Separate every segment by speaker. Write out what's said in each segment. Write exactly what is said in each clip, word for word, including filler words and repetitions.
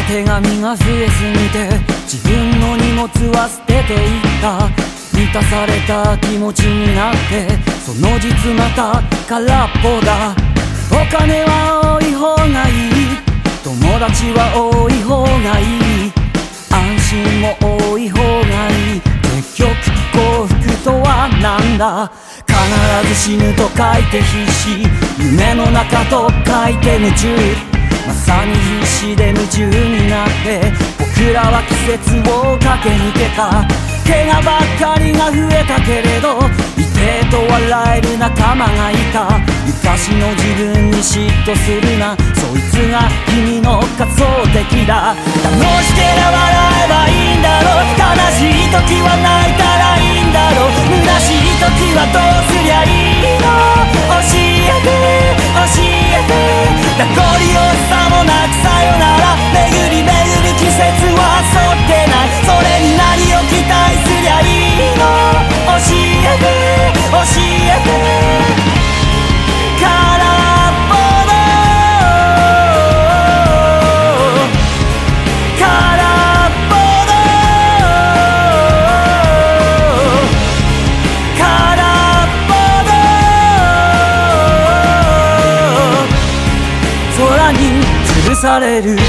Speaker 1: 手紙が増えすぎて自分の荷物は捨てていった。満たされた気持ちになってその実また空っぽだ。お金は多い方がいい、友達は多い方がいい、安心も多い方がいい。結局幸福とはなんだ。必ず死ぬと書いて必死、夢の中と書いて夢中。まさに必死で夢中になって僕らは季節を駆け抜けた。怪我ばっかりが増えたけれどいてと笑える仲間がいた。昔の自分に嫉妬するな、そいつが君の仮想敵だ。楽しければ笑えばいいんだろう、悲しい時は泣いたらいいんだろう、虚しい時はどうすりゃいいの。教えて教えて、名残惜しさもなくさよなら。巡り巡る季節は沿ってない、それに何を期待すりゃいいの。教えて教えて、空っぽの空っぽの空っぽの空に吊るされる。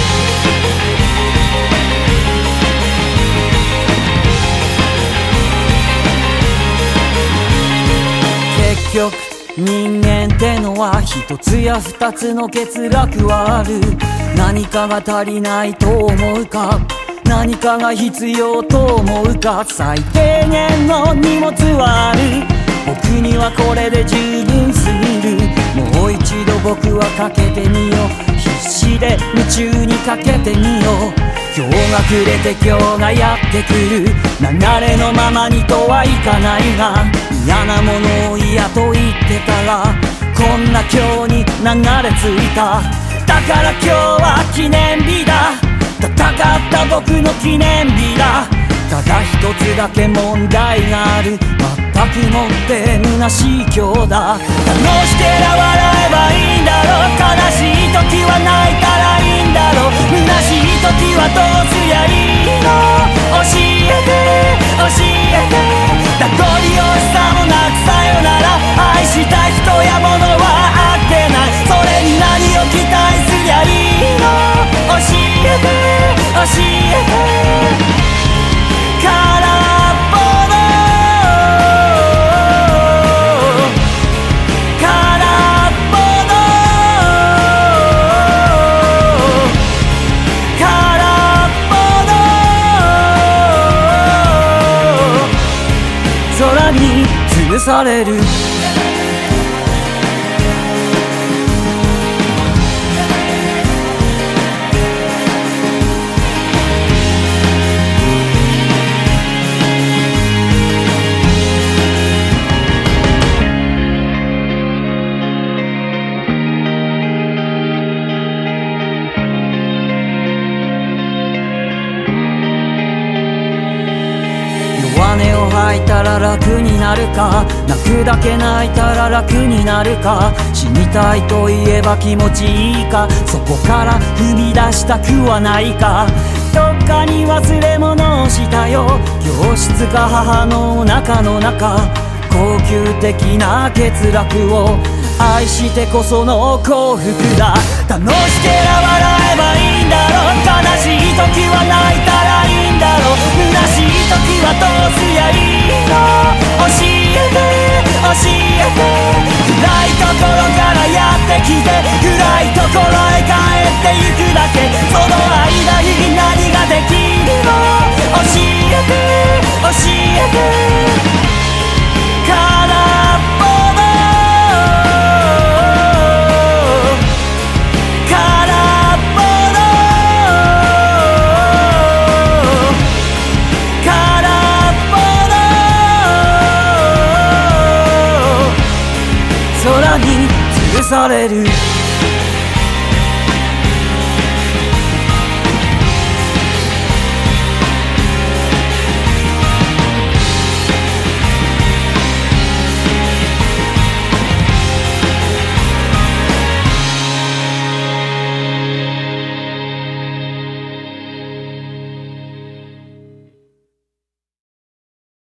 Speaker 1: 結局人間ってのは一つや二つの欠落はある。何かが足りないと思うか、何かが必要と思うか。最低限の荷物はある、僕にはこれで十分すぎる。もう一度僕はかけてみよう、必死で夢中にかけてみよう。今日が暮れて今日がやってくる、流れのままにとはいかないが、嫌なものを嫌と言ってたらこんな今日に流れ着いた。だから今日は記念日だ、戦った僕の記念日だ。ただ一つだけ問題がある、全くもって虚しい今日だ。楽しければ笑えばいいんだろう、悲しい時は泣いたらいいんだろう、虚しい時はどうすりゃいいの。教えて教えて、名残惜しさもなくさよなら。愛した人や物はあってない、それに何を期待すりゃいいの。教えて教えて、空っぽの空っぽの空っぽの空に吊るされる。弱音を吐いたら楽になるか、泣くだけ泣いたら楽になるか。死にたいと言えば気持ちいいか、そこから踏み出したくはないか。どっかに忘れ物をしたよ、教室か母のお腹の中。高級的な欠落を愛してこその幸福だ。楽しければ笑えばいいんだろう、悲しい時は泣いたらいいんだろう、虚しい時はどうすりゃいいの。教えて教えて、暗いところからやってきて暗いところへ帰ってゆくだけ。その間に何ができるの。教えて教えて、空っぽの空っぽの空っぽの空に吊るされる。